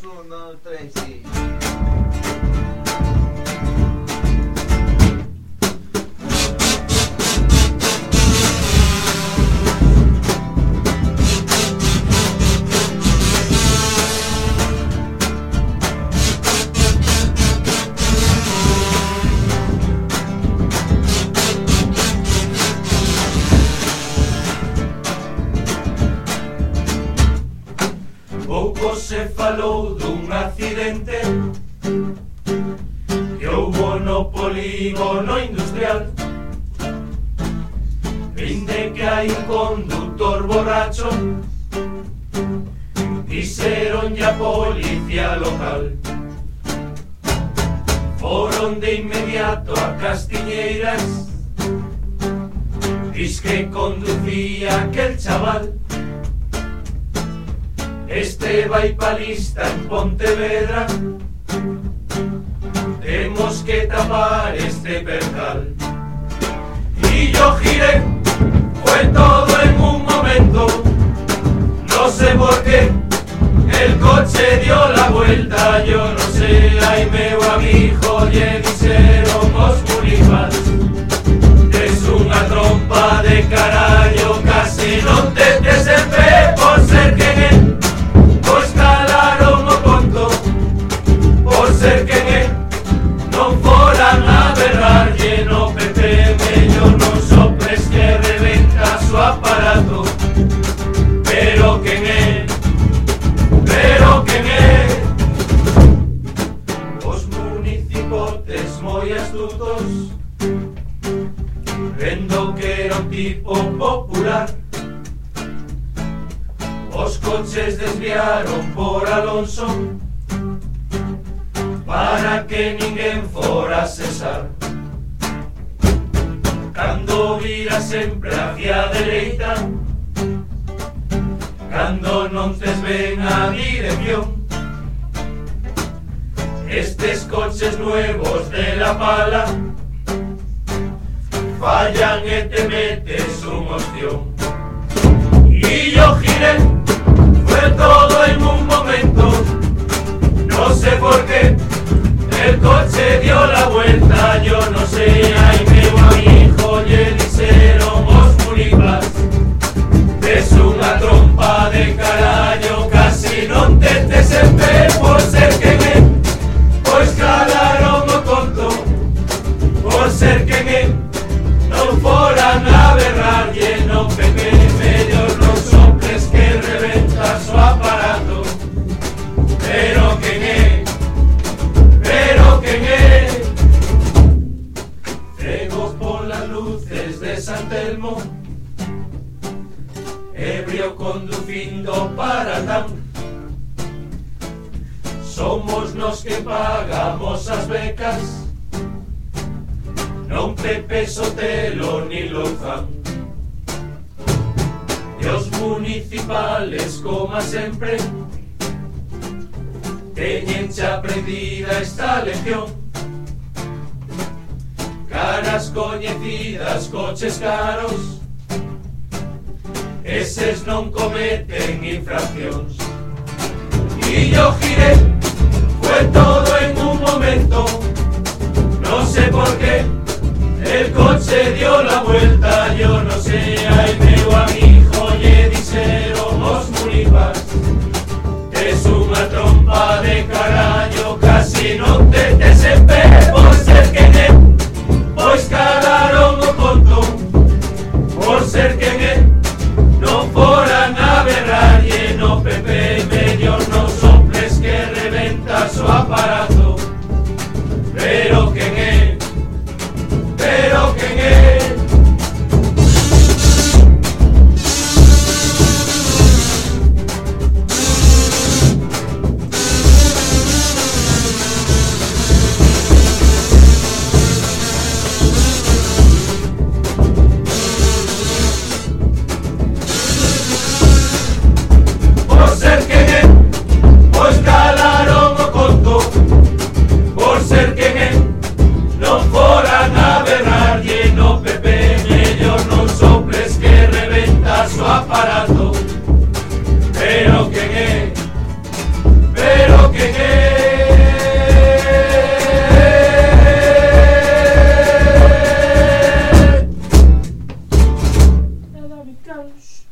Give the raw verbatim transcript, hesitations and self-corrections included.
un, dos, tres, sí. Pouco se falou dun accidente que houbo no polígono industrial. Vinde que hai un conductor borracho, dixeronlle a policía local. Foron de inmediato a Castiñeiras, dis que conducía aquel chaval. Este vai pa lista en Pontevedra, temos que tapar este percal. Y yo giré, fue todo en un momento, no sé por qué, el coche dio la vuelta, yo no sé, ay meu amigo, lle dixeron os municipales, es unha trompa de carallo, casi non te tes en pé por ser quen é. Pois calaron o conto, por ser quen é, non foran a berrarlle no P P, mellor non sopres que reventa o aparato. Pero quen é, pero quen é, os municipotes moi astutos, vendo que era un tipo popular. Os coches desviaron por Alonso para que ninguén fora a cesar. Cando vira sempre hacia a dereita, cando non tes ben a dirección, estes coches nuevos de la pala fallan e te metes un ostión. Y yo giré, fue todo en un momento, no sé por qué, el coche dio la vuelta, yo no sé, ay meu amigo, lle dixeron os municipales, es unha trompa de carallo, casi non te tes en pé por ser quen é, pois calaron o conto, por ser quen é, non foran a berrarlle no P P, mellor non soples que reventas o aparato. Pero quen é, pero quen é, cego polas luces de San Telmo, ebrio conducindo para Tam. Somos nos que pagamos as becas, non Pepe Sotelo ni Louzán. E os municipales, como sempre, teñen xa aprendida esta lección. Caras coñecidas, coches caros, eses non cometen infraccións. Y yo giré, fue todo en un momento, no sé por qué, el coche dio la vuelta, yo no sé, ay meu amigo, lle dixeron os municipales, es unha trompa de carallo, casi non te tes en pé por ser quen é, pois calaron o conto, por ser quen é, non foran a berrarlle no P P, mellor non soples que reventas o aparato. Pero quen é, pero quen é, que